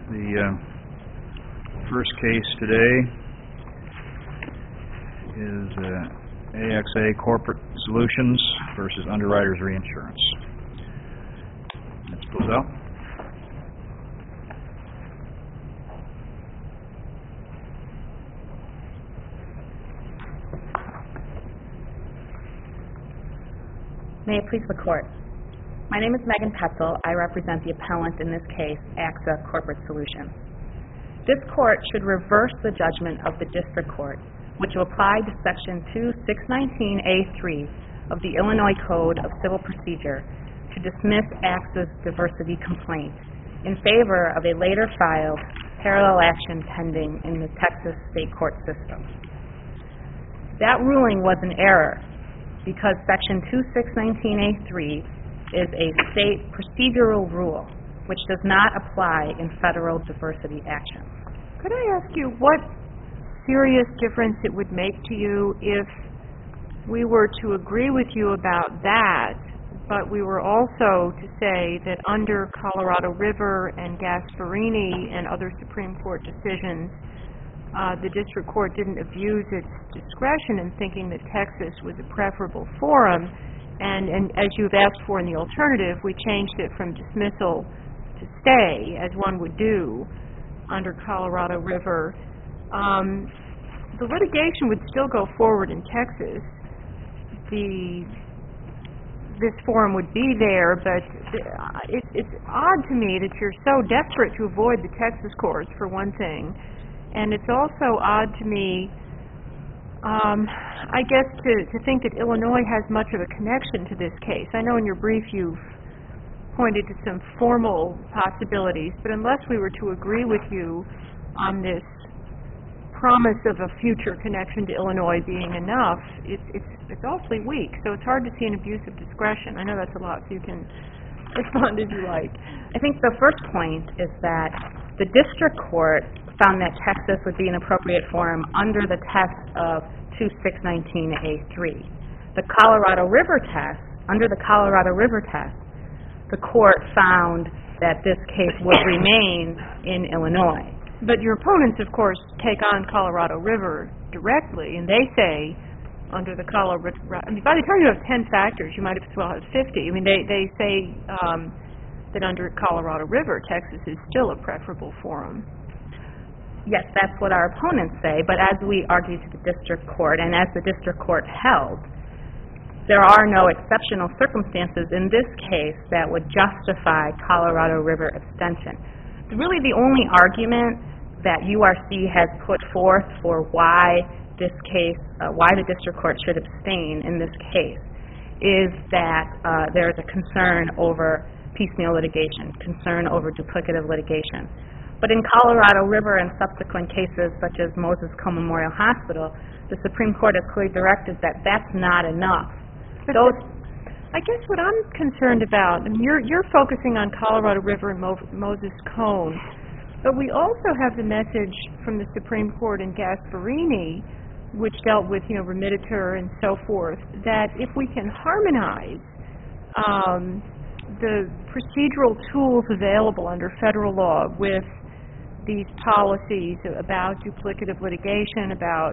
The first case today is AXA Corporate Solutions versus Underwriters Reinsurance. Ms. Bozell. May it please the Court. My name is Megan Petzel. I represent the appellant in this case, AXA Corporate Solutions. This Court should reverse the judgment of the District Court, which will apply to Section 2619A3 of the Illinois Code of Civil Procedure to dismiss AXA's diversity complaint in favor of a later filed parallel action pending in the Texas state court system. That ruling was an error because Section 2619A3 is a state procedural rule which does not apply in federal diversity action. Could I ask you what serious difference it would make to you if we were to agree with you about that, but we were also to say that under Colorado River and Gasparini and other Supreme Court decisions, the District Court didn't abuse its discretion in thinking that Texas was a preferable forum, and as you've asked for in the alternative, we changed it from dismissal to stay, as one would do under Colorado River. The litigation would still go forward in Texas. This forum would be there, but it's odd to me that you're so desperate to avoid the Texas courts, for one thing, and it's also odd to me, I guess, to think that Illinois has much of a connection to this case. I know in your brief you've pointed to some formal possibilities, but unless we were to agree with you on this promise of a future connection to Illinois being enough, it's awfully weak, so it's hard to see an abuse of discretion. I know that's a lot, so you can respond if you like. I think the first point is that the District Court found that Texas would be an appropriate forum under the test of 2619A3. The Colorado River test, under the Colorado River test, the court found that this case would remain in Illinois. But your opponents, of course, take on Colorado River directly, and they say under the Colorado River, I mean, by the time you have 10 factors, you might as well have 50. I mean, they say that under Colorado River, Texas is still a preferable forum. Yes, that's what our opponents say, but as we argued to the District Court, and as the District Court held, there are no exceptional circumstances in this case that would justify Colorado River abstention. Really, the only argument that URC has put forth for why this case, why the District Court should abstain in this case, is that there is a concern over piecemeal litigation, concern over duplicative litigation. But in Colorado River and subsequent cases such as Moses-Cone Memorial Hospital, the Supreme Court has clearly directed that that's not enough. I guess what I'm concerned about, and you're focusing on Colorado River and Moses-Cone, but we also have the message from the Supreme Court in Gasparini, which dealt with, remediator and so forth, that if we can harmonize the procedural tools available under federal law with these policies about duplicative litigation, about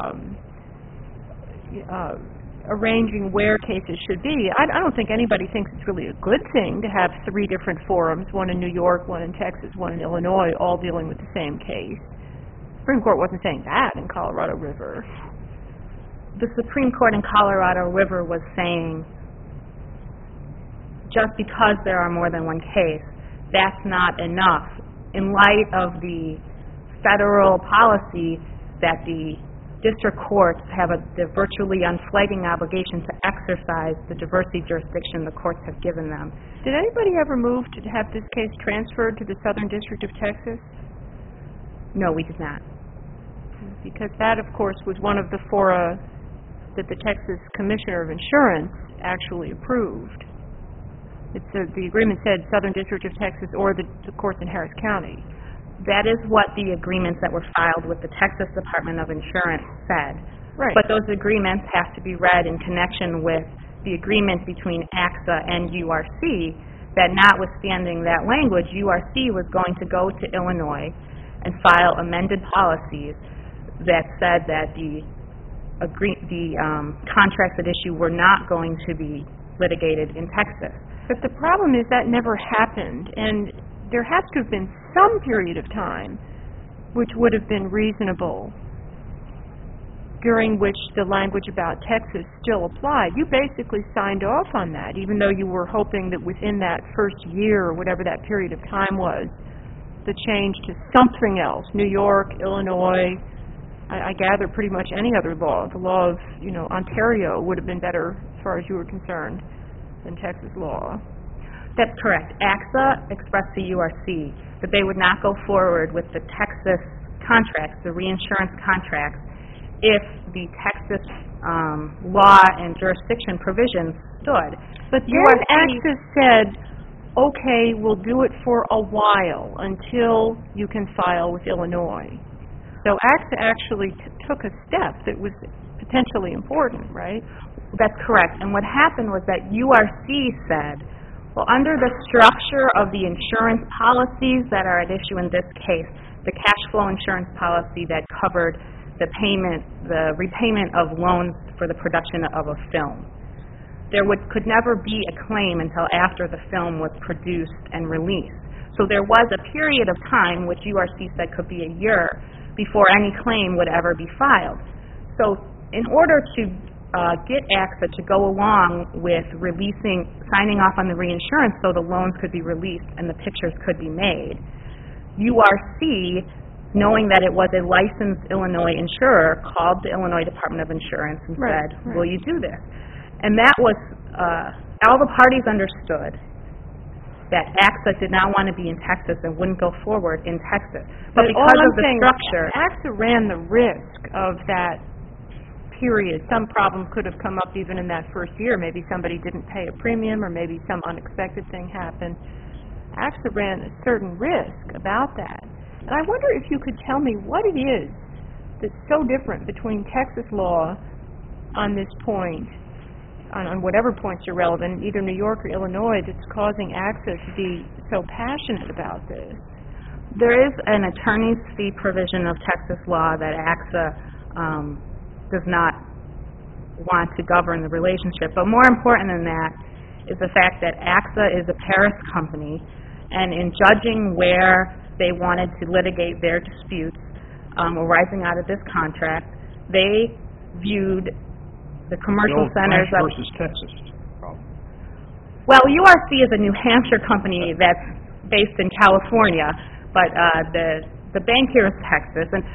arranging where cases should be, I don't think anybody thinks it's really a good thing to have 3 different forums, one in New York, one in Texas, one in Illinois, all dealing with the same case. The Supreme Court wasn't saying that in Colorado River. The Supreme Court in Colorado River was saying just because there are more than one case, that's not enough in light of the federal policy that the district courts have the virtually unflagging obligation to exercise the diversity jurisdiction the courts have given them. Did anybody ever move to have this case transferred to the Southern District of Texas? No, we did not. Because that, of course, was one of the fora that the Texas Commissioner of Insurance actually approved. The agreement said Southern District of Texas or the courts in Harris County. That is what the agreements that were filed with the Texas Department of Insurance said. Right. But those agreements have to be read in connection with the agreement between AXA and URC that notwithstanding that language, URC was going to go to Illinois and file amended policies that said that the contracts at issue were not going to be litigated in Texas. But the problem is that never happened, and there has to have been some period of time which would have been reasonable during which the language about Texas still applied. You basically signed off on that, even though you were hoping that within that first year, or whatever that period of time was, the change to something else, New York, Illinois, I gather pretty much any other law. The law of, Ontario would have been better as far as you were concerned than Texas law. That's correct. AXA expressed to URC that they would not go forward with the Texas contracts, the reinsurance contracts, if the Texas law and jurisdiction provisions stood. But then AXA said, okay, we'll do it for a while until you can file with Illinois. So AXA actually took a step that was potentially important, right? That's correct. And what happened was that URC said, well, under the structure of the insurance policies that are at issue in this case, the cash flow insurance policy that covered the repayment of loans for the production of a film, there could never be a claim until after the film was produced and released. So there was a period of time, which URC said could be a year, before any claim would ever be filed. So in order to get AXA to go along with signing off on the reinsurance so the loans could be released and the pictures could be made, URC, knowing that it was a licensed Illinois insurer, called the Illinois Department of Insurance and said, will you do this? And that was, all the parties understood that AXA did not want to be in Texas and wouldn't go forward in Texas. But because of the structure, AXA ran the risk of that period. Some problem could have come up even in that first year. Maybe somebody didn't pay a premium, or maybe some unexpected thing happened. AXA ran a certain risk about that. And I wonder if you could tell me what it is that's so different between Texas law on this point, on whatever points are relevant, either New York or Illinois, that's causing AXA to be so passionate about this. There is an attorney's fee provision of Texas law that AXA does not want to govern the relationship. But more important than that is the fact that AXA is a Paris company, and in judging where they wanted to litigate their disputes arising out of this contract, they viewed the commercial centers of... versus Texas problem. Well, URC is a New Hampshire company that's based in California, but the bank here is Texas. And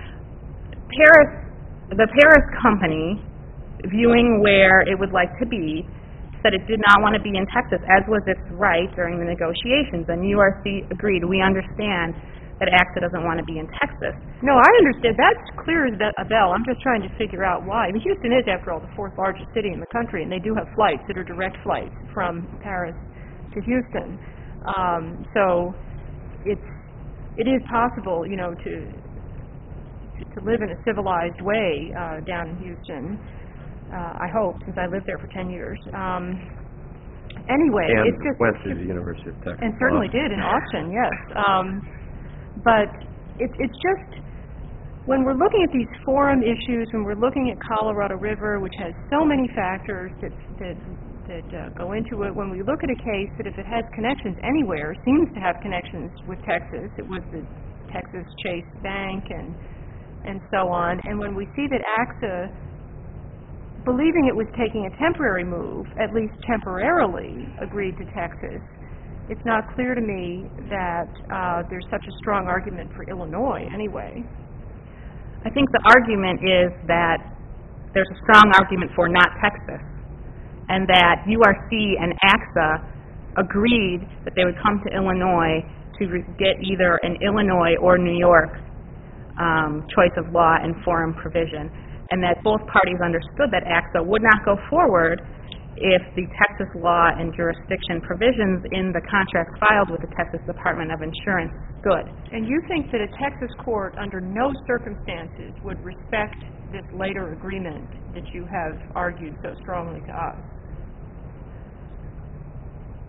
the Paris company, viewing where it would like to be, said it did not want to be in Texas, as was its right during the negotiations. And URC agreed. We understand that AXA doesn't want to be in Texas. No, I understand. That's clear as a bell. I'm just trying to figure out why. I mean, Houston is, after all, the fourth largest city in the country, and they do have flights that are direct flights from Paris to Houston. So it is possible, to live in a civilized way down in Houston. I hope, since I lived there for 10 years. Anyway, and it's just went to the University of Texas. And certainly did in Austin, yes. But it's just, when we're looking at these forum issues, when we're looking at Colorado River, which has so many factors that go into it, when we look at a case that, if it has connections anywhere, seems to have connections with Texas, it was the Texas Chase Bank and so on, and when we see that AXA, believing it was taking a temporary move, at least temporarily agreed to Texas, it's not clear to me that there's such a strong argument for Illinois anyway. I think the argument is that there's a strong argument for not Texas, and that URC and AXA agreed that they would come to Illinois to get either an Illinois or New York choice of law and forum provision, and that both parties understood that AXA would not go forward if the Texas law and jurisdiction provisions in the contracts filed with the Texas Department of Insurance stood. And you think that a Texas court under no circumstances would respect this later agreement that you have argued so strongly to us?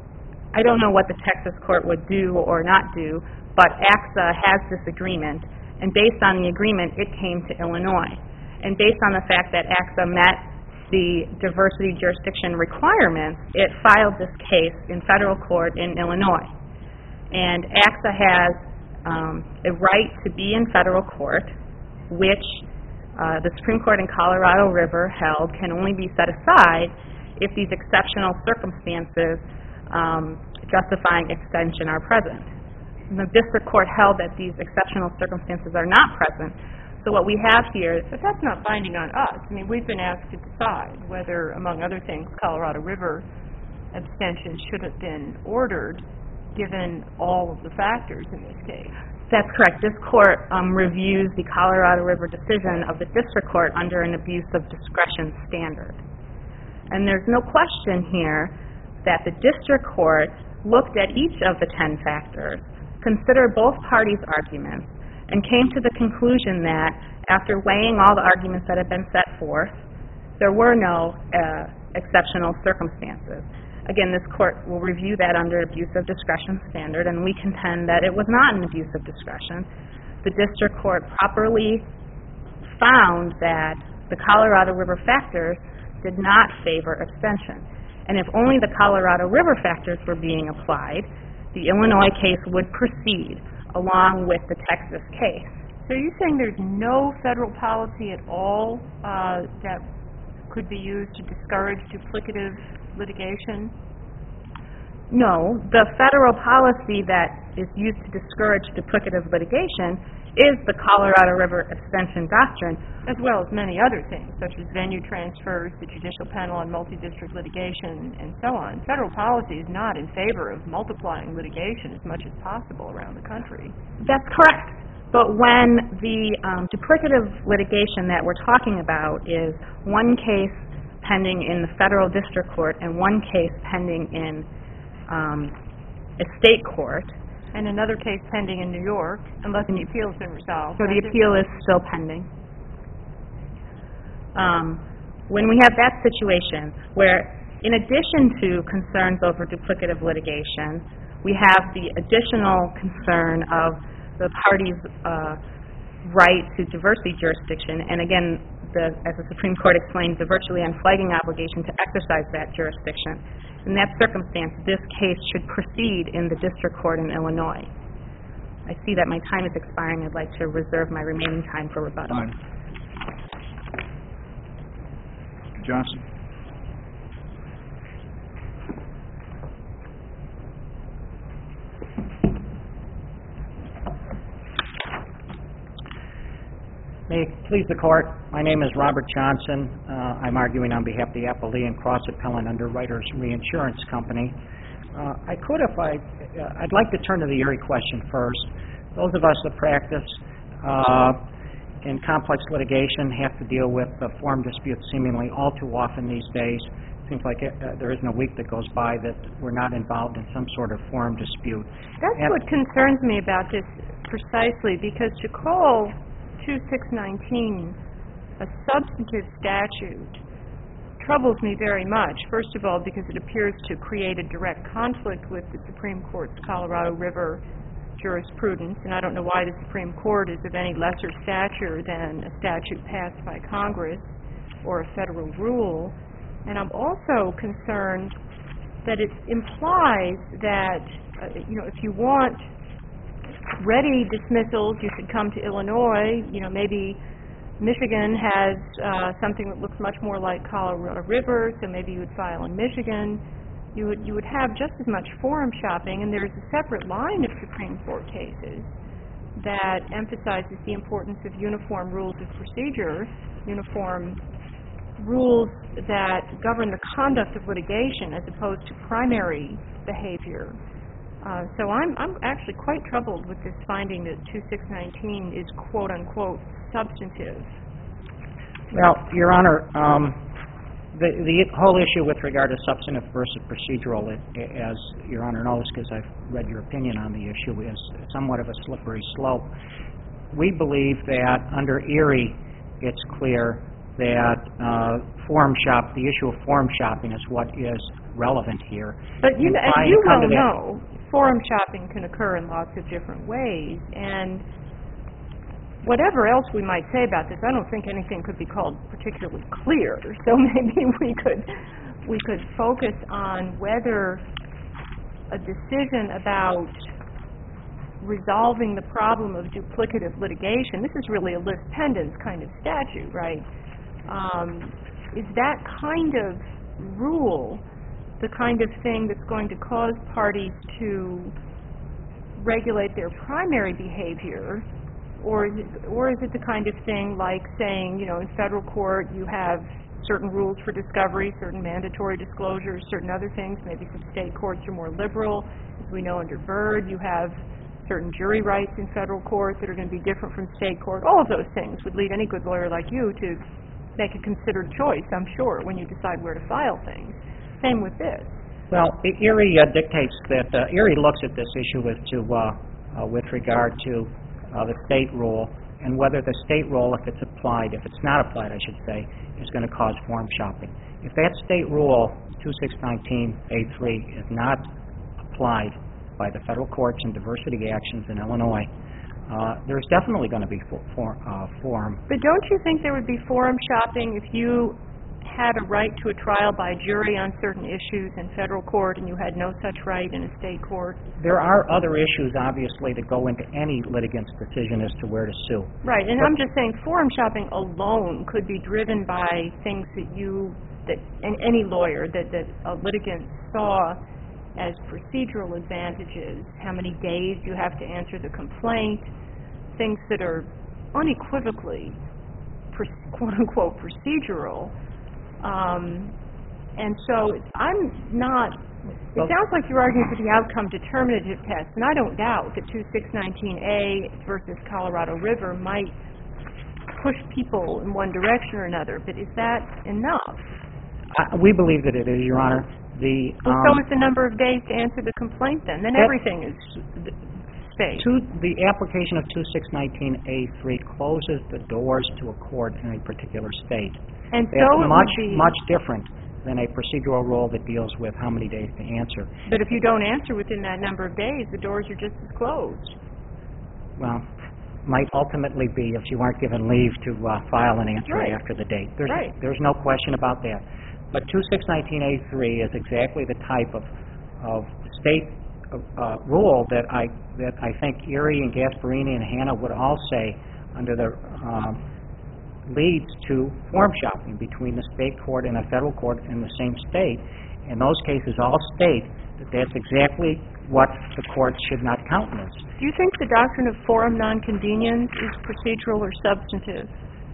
I don't know what the Texas court would do or not do, but AXA has this agreement, and based on the agreement, it came to Illinois. And based on the fact that AXA met the diversity jurisdiction requirements, it filed this case in federal court in Illinois. And AXA has a right to be in federal court, which the Supreme Court in Colorado River held can only be set aside if these exceptional circumstances justifying extension are present. And the district court held that these exceptional circumstances are not present. So what we have here... But that's not binding on us. I mean, we've been asked to decide whether, among other things, Colorado River abstention should have been ordered, given all of the factors in this case. That's correct. This court reviews the Colorado River decision of the district court under an abuse of discretion standard. And there's no question here that the district court looked at each of the 10 factors, considered both parties' arguments, and came to the conclusion that after weighing all the arguments that had been set forth, there were no exceptional circumstances. Again, this court will review that under abuse of discretion standard, and we contend that it was not an abuse of discretion. The district court properly found that the Colorado River factors did not favor abstention. And if only the Colorado River factors were being applied, the Illinois case would proceed along with the Texas case. So are you saying there's no federal policy at all that could be used to discourage duplicative litigation? No. The federal policy that is used to discourage duplicative litigation is the Colorado River abstention doctrine, as well as many other things, such as venue transfers, the judicial panel on multi-district litigation, and so on. Federal policy is not in favor of multiplying litigation as much as possible around the country. That's correct. But when the duplicative litigation that we're talking about is one case pending in the federal district court and one case pending in a state court, and another case pending in New York, unless the appeal has been resolved. So the appeal is still pending. When we have that situation where, in addition to concerns over duplicative litigation, we have the additional concern of the parties' right to diversity jurisdiction, and again, as the Supreme Court explained, the virtually unflagging obligation to exercise that jurisdiction. In that circumstance, this case should proceed in the district court in Illinois. I see that my time is expiring. I'd like to reserve my remaining time for rebuttal. Fine. Mr. Johnson. May it please the Court, my name is Robert Johnson. I'm arguing on behalf of the Appellee and Cross Appellant Underwriters Reinsurance Company. I'd like to turn to the Erie question first. Those of us that practice in complex litigation have to deal with forum disputes seemingly all too often these days. It seems like there isn't a week that goes by that we're not involved in some sort of forum dispute. That's what concerns me about this precisely, because to call 2619 a substantive statute troubles me very much. First of all, because it appears to create a direct conflict with the Supreme Court's Colorado River jurisprudence, and I don't know why the Supreme Court is of any lesser stature than a statute passed by Congress or a federal rule. And I'm also concerned that it implies that, if you want ready dismissals, you should come to Illinois. Maybe Michigan has something that looks much more like Colorado River, so maybe you would file in Michigan. You would have just as much forum shopping, and there's a separate line of Supreme Court cases that emphasizes the importance of uniform rules of procedure, uniform rules that govern the conduct of litigation as opposed to primary behavior. So I'm actually quite troubled with this finding that 2619 is quote-unquote substantive. Well, Your Honor, the whole issue with regard to substantive versus procedural, as Your Honor knows, because I've read your opinion on the issue, is somewhat of a slippery slope. We believe that under Erie, it's clear that the issue of forum shopping is what is relevant here. But you, And as trying you to come well to that- know, forum shopping can occur in lots of different ways, and whatever else we might say about this, I don't think anything could be called particularly clear. So maybe we could focus on whether a decision about resolving the problem of duplicative litigation, this is really a lis pendens kind of statute, right? Is that kind of rule the kind of thing that's going to cause parties to regulate their primary behavior, or is it the kind of thing like saying, you know, in federal court you have certain rules for discovery, certain mandatory disclosures, certain other things, maybe some state courts are more liberal. As we know under Byrd, you have certain jury rights in federal court that are going to be different from state court. All of those things would lead any good lawyer like you to make a considered choice, I'm sure, when you decide where to file things. Same with this. Well, Erie dictates that, Erie looks at this issue with regard to the state rule, and whether the state rule, if it's applied, if it's not applied, I should say, is going to cause forum shopping. If that state rule, 2619A3, is not applied by the federal courts in diversity actions in Illinois, there's definitely going to be forum. But don't you think there would be forum shopping if you had a right to a trial by jury on certain issues in federal court and you had no such right in a state court? There are other issues, obviously, that go into any litigant's decision as to where to sue. Right, and I'm just saying forum shopping alone could be driven by things that any lawyer, that a litigant saw as procedural advantages, how many days you have to answer the complaint, things that are unequivocally, quote-unquote, procedural. And so I'm not, it sounds like you're arguing for the outcome determinative test, and I don't doubt that 2619A versus Colorado River might push people in one direction or another, but is that enough? We believe that it is, Your Honor. So is the number of days to answer the complaint then everything is spaced. The application of 2619A3 closes the doors to a court in a particular state. And That's so much different than a procedural rule that deals with how many days to answer. But if you don't answer within that number of days, the doors are just as closed. Well, might ultimately be if you aren't given leave to file an answer Right. after the date. Right. There's no question about that. But 2619A3 is exactly the type of state rule that I think Erie and Gasparini and Hanna would all say under the leads to forum shopping between the state court and a federal court in the same state. And those cases all state that that's exactly what the court should not countenance. Do you think the doctrine of forum nonconvenience is procedural or substantive?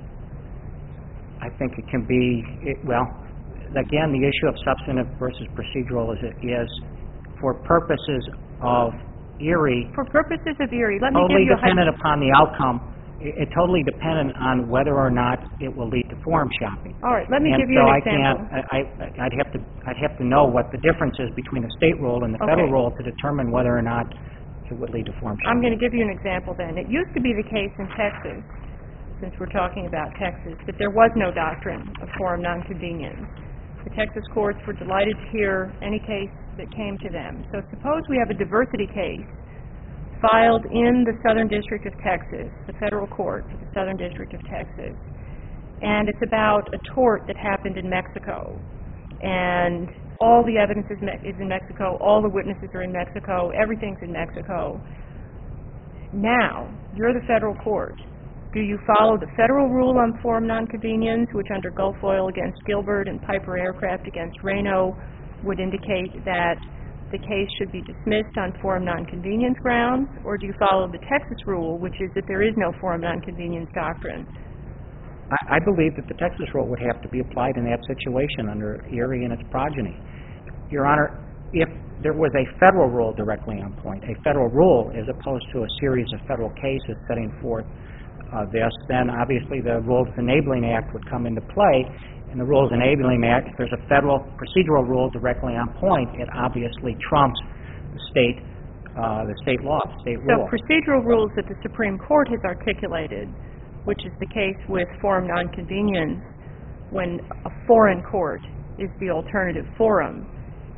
I think it can be, well, again, the issue of substantive versus procedural is for purposes of Erie, For purposes of Erie, let me totally give you a dependent upon the outcome. It's totally dependent on whether or not it will lead to forum shopping. All right, let me And give you so an example. I'd have to know what the difference is between the state rule and the federal Okay. rule to determine whether or not it would lead to forum shopping. I'm going to give you an example then. It used to be the case in Texas, since we're talking about Texas, that there was no doctrine of forum nonconvenience. The Texas courts were delighted to hear any case that came to them. So suppose we have a diversity case filed in the Southern District of Texas, the federal court for the Southern District of Texas, and it's about a tort that happened in Mexico. And all the evidence is in Mexico, all the witnesses are in Mexico, everything's in Mexico. Now, you're the federal court. Do you follow the federal rule on forum nonconvenience, which under Gulf Oil against Gilbert and Piper Aircraft against Reno would indicate that the case should be dismissed on forum nonconvenience grounds, or do you follow the Texas rule, which is that there is no forum nonconvenience doctrine? I believe that the Texas rule would have to be applied in that situation under Erie and its progeny. Your Honor, if there was a federal rule directly on point, a federal rule as opposed to a series of federal cases setting forth this, then obviously the Rules Enabling Act would come into play. In the Rules Enabling Act, if there's a federal procedural rule directly on point, it obviously trumps the state law, the state rule. So procedural rules that the Supreme Court has articulated, which is the case with forum nonconvenience, when a foreign court is the alternative forum,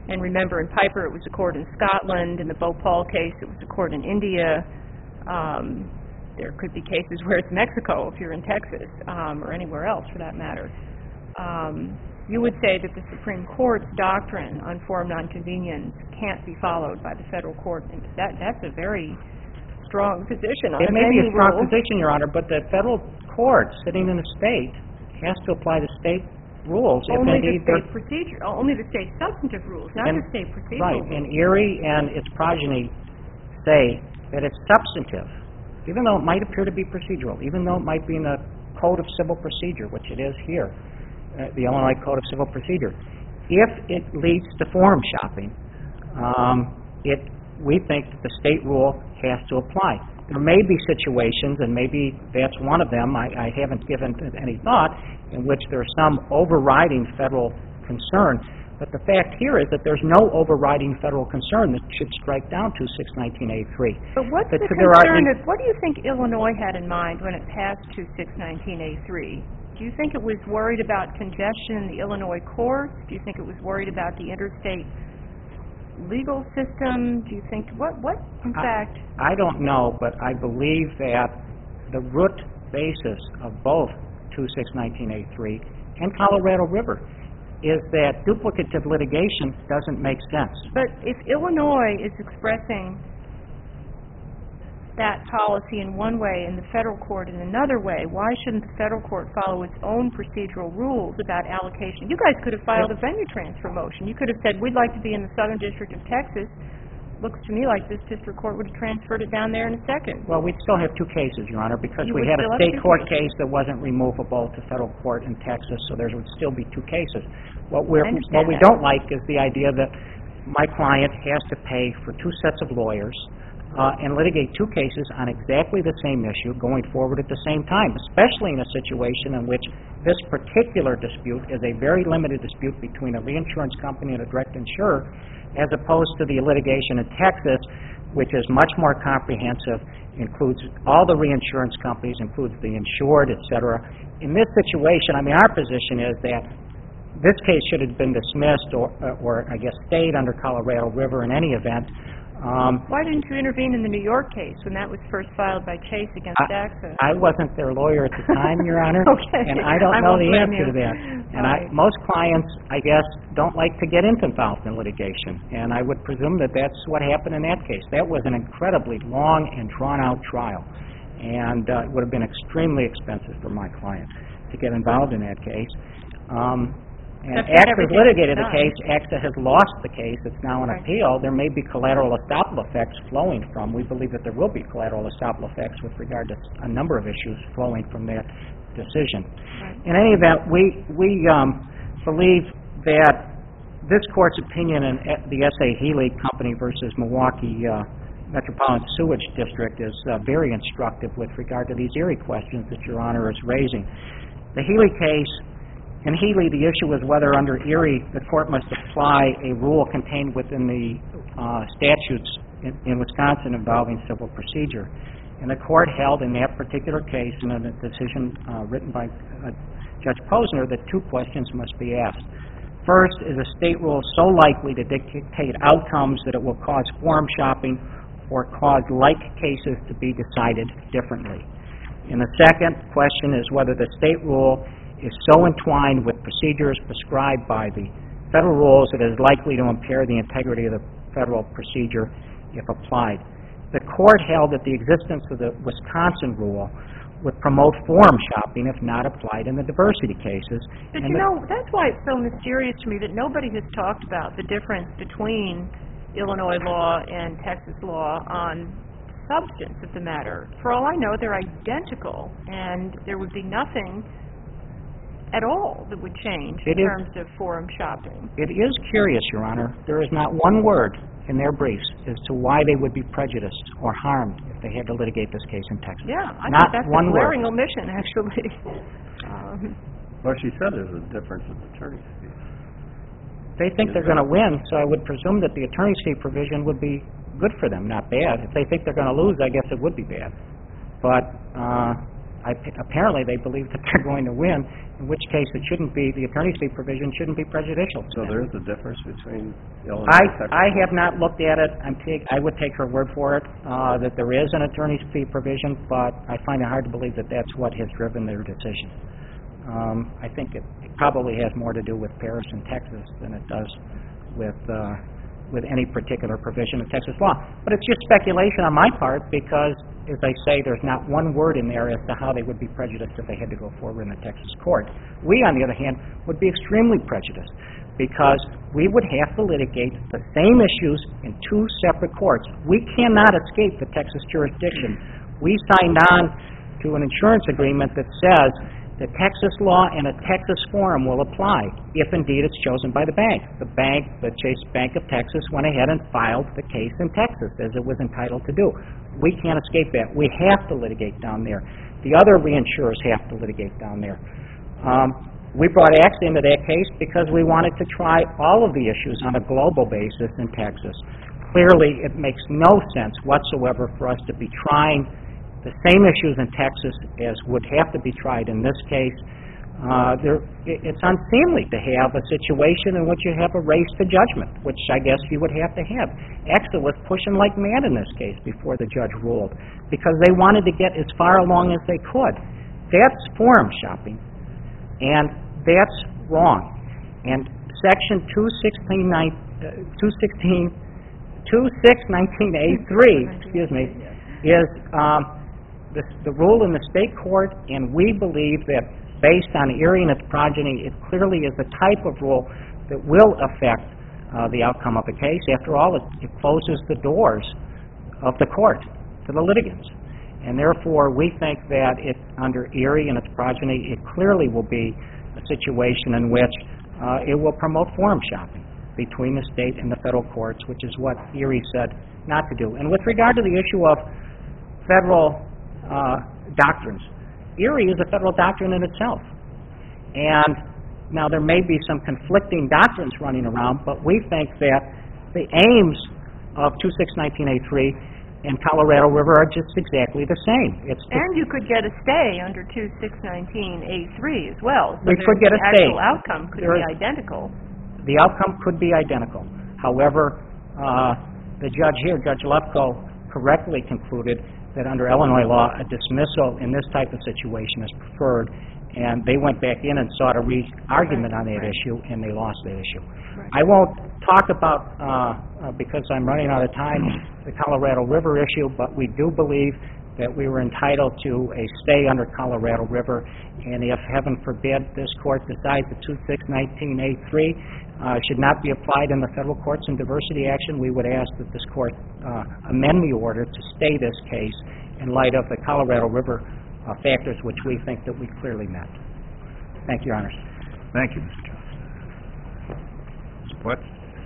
And remember, in Piper, it was a court in Scotland. In the Bhopal case, it was a court in India. There could be cases where it's Mexico if you're in Texas, or anywhere else for that matter. You would say that the Supreme Court's doctrine on forum nonconvenience can't be followed by the federal court. And that's a very strong position on It may be a any strong rule. position, Your Honor, but the federal court sitting in the state has to apply the state rules. if Only the indeed they're- state procedure, only the state substantive rules, not And- the state procedural Right, rules. and Erie and its progeny say that it's substantive, even though it might appear to be procedural, even though it might be in the Code of Civil Procedure, which it is here, the Illinois Code of Civil Procedure. If it leads to forum shopping, we think that the state rule has to apply. There may be situations, and maybe that's one of them, I haven't given it any thought, in which there's some overriding federal concern. But the fact here is that there's no overriding federal concern that should strike down 2-619A3. But what's But the there are concern of, what do you think Illinois had in mind when it passed 2-619A3? Do you think it was worried about congestion in the Illinois courts? Do you think it was worried about the interstate legal system? Do you think, what in fact? I don't know, but I believe that the root basis of both 2-619A3 and Colorado River is that duplicative litigation doesn't make sense. But if Illinois is expressing that policy in one way and the federal court in another way, why shouldn't the federal court follow its own procedural rules about allocation? You guys could have filed a venue transfer motion. You could have said, we'd like to be in the Southern District of Texas. Looks to me like this district court would have transferred it down there in a second. Well, we'd still have two cases, Your Honor, because You we would had a still have state two court cases. case that wasn't removable to federal court in Texas, so there would still be two cases. What I understand we that. don't like is the idea that my client has to pay for two sets of lawyers and litigate two cases on exactly the same issue going forward at the same time, especially in a situation in which this particular dispute is a very limited dispute between a reinsurance company and a direct insurer, as opposed to the litigation in Texas, which is much more comprehensive, includes all the reinsurance companies, includes the insured, et cetera. In this situation, our position is that this case should have been dismissed or I guess, stayed under Colorado River in any event. Why didn't you intervene in the New York case when that was first filed by Chase against AXA? I wasn't their lawyer at the time, Your Honor, Okay. and I don't I know won't the blame answer to you. that. And All right. most clients, I guess, don't like to get involved in litigation, and I would presume that that's what happened in that case. That was an incredibly long and drawn-out trial, and it would have been extremely expensive for my client to get involved in that case. And That's AXA has everything litigated the done. case. AXA has lost the case. It's now on Right. appeal. There may be collateral estoppel effects flowing from. We believe that there will be collateral estoppel effects with regard to a number of issues flowing from that decision. Right. In any event, we believe that this court's opinion in the S.A. Healy Company versus Milwaukee Metropolitan Sewage District is very instructive with regard to these Erie questions that Your Honor is raising. The Healy case, in Healy, the issue was whether under Erie the court must apply a rule contained within the statutes in Wisconsin involving civil procedure. And the court held in that particular case, in a decision written by Judge Posner, that two questions must be asked. First, is a state rule so likely to dictate outcomes that it will cause forum shopping or cause like cases to be decided differently? And the second question is whether the state rule is so entwined with procedures prescribed by the federal rules that it is likely to impair the integrity of the federal procedure if applied. The court held that the existence of the Wisconsin rule would promote forum shopping if not applied in the diversity cases. But And that's why it's so mysterious to me that nobody has talked about the difference between Illinois law and Texas law on substance of the matter. For all I know, they're identical, and there would be nothing at all that would change in terms of forum shopping. It is curious, Your Honor. There is not one word in their briefs as to why they would be prejudiced or harmed if they had to litigate this case in Texas. Yeah, I Not think that's one a word. glaring omission, actually. Well, she said there's a difference in attorney's fees. They think they're going to win, so I would presume that the attorney's fee provision would be good for them, not bad. If they think they're going to lose, I guess it would be bad. But apparently they believe that they're going to win, in which case it shouldn't be, the attorney's fee provision shouldn't be prejudicial to So them. there is a difference between Illinois and Texas? I have not looked at it. I would take her word for it, that there is an attorney's fee provision, but I find it hard to believe that that's what has driven their decision. I think it probably has more to do with Paris and Texas than it does with any particular provision of Texas law. But it's just speculation on my part because, as I say, there's not one word in there as to how they would be prejudiced if they had to go forward in the Texas court. We, on the other hand, would be extremely prejudiced because we would have to litigate the same issues in two separate courts. We cannot escape the Texas jurisdiction. We signed on to an insurance agreement that says the Texas law and a Texas forum will apply if indeed it's chosen by the bank. The Chase Bank of Texas went ahead and filed the case in Texas as it was entitled to do. We can't escape that. We have to litigate down there. The other reinsurers have to litigate down there. We brought AXA into that case because we wanted to try all of the issues on a global basis in Texas. Clearly, it makes no sense whatsoever for us to be trying the same issues in Texas as would have to be tried in this case. It's unseemly to have a situation in which you have a race to judgment, which I guess you would have to have. AXA was pushing like mad in this case before the judge ruled because they wanted to get as far along as they could. That's forum shopping, and that's wrong. And Section 2619A3, is the rule in the state court, and we believe that based on Erie and its progeny, it clearly is the type of rule that will affect the outcome of a case. After all, it closes the doors of the court to the litigants. And therefore, we think that under Erie and its progeny, it clearly will be a situation in which it will promote forum shopping between the state and the federal courts, which is what Erie said not to do. And with regard to the issue of federal doctrines, Erie is a federal doctrine in itself. And now there may be some conflicting doctrines running around, but we think that the aims of 2619A3 and Colorado River are just exactly the same. And you could get a stay under 2619A3 as well. So we could get a stay. The actual outcome could be identical. The outcome could be identical. However, the judge here, Judge Lefkoe, correctly concluded that under Illinois law, a dismissal in this type of situation is preferred, and they went back in and sought a re-argument on that issue, and they lost that issue. Right. I won't talk about, because I'm running out of time, the Colorado River issue, but we do believe that we were entitled to a stay under Colorado River, and if, heaven forbid, this court decides that 2619A3 should not be applied in the federal courts in diversity action, we would ask that this court amend the order to stay this case in light of the Colorado River factors, which we think that we clearly met. Thank you, Your Honors. Thank you, Mr. Johnson. Ms. Putz?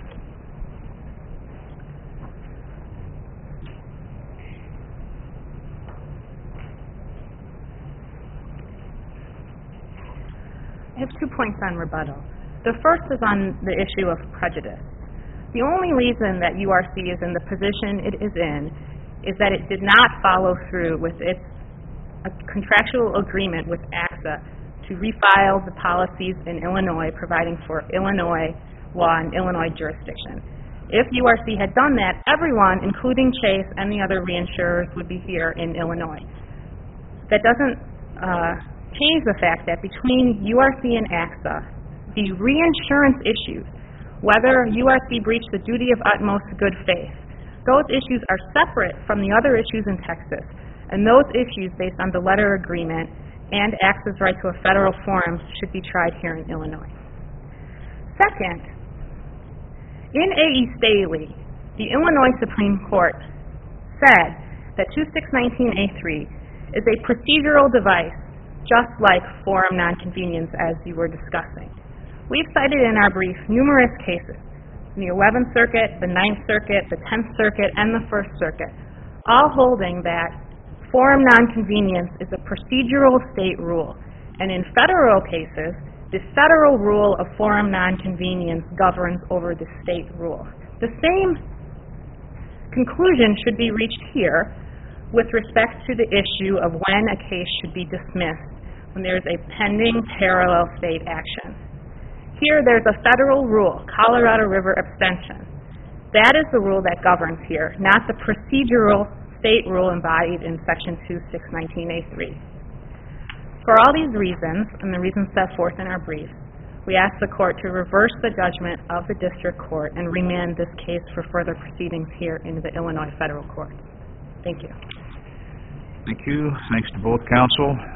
I have 2 points on rebuttal. The first is on the issue of prejudice. The only reason that URC is in the position it is in is that it did not follow through with its contractual agreement with AXA to refile the policies in Illinois providing for Illinois law and Illinois jurisdiction. If URC had done that, everyone, including Chase and the other reinsurers, would be here in Illinois. That doesn't change the fact that between URC and AXA, the reinsurance issues, whether URC breached the duty of utmost good faith, those issues are separate from the other issues in Texas, and those issues based on the letter agreement and AXA's right to a federal forum should be tried here in Illinois. Second, in A.E. Staley, the Illinois Supreme Court said that 2619A3 is a procedural device just like forum nonconvenience as you were discussing. We've cited in our brief numerous cases in the 11th Circuit, the 9th Circuit, the 10th Circuit, and the 1st Circuit, all holding that forum nonconvenience is a procedural state rule. And in federal cases, the federal rule of forum nonconvenience governs over the state rule. The same conclusion should be reached here with respect to the issue of when a case should be dismissed when there is a pending parallel state action. Here, there's a federal rule, Colorado River abstention. That is the rule that governs here, not the procedural state rule embodied in Section 2619A3. For all these reasons, and the reasons set forth in our brief, we ask the court to reverse the judgment of the district court and remand this case for further proceedings here in the Illinois federal court. Thank you. Thank you. Thanks to both counsel.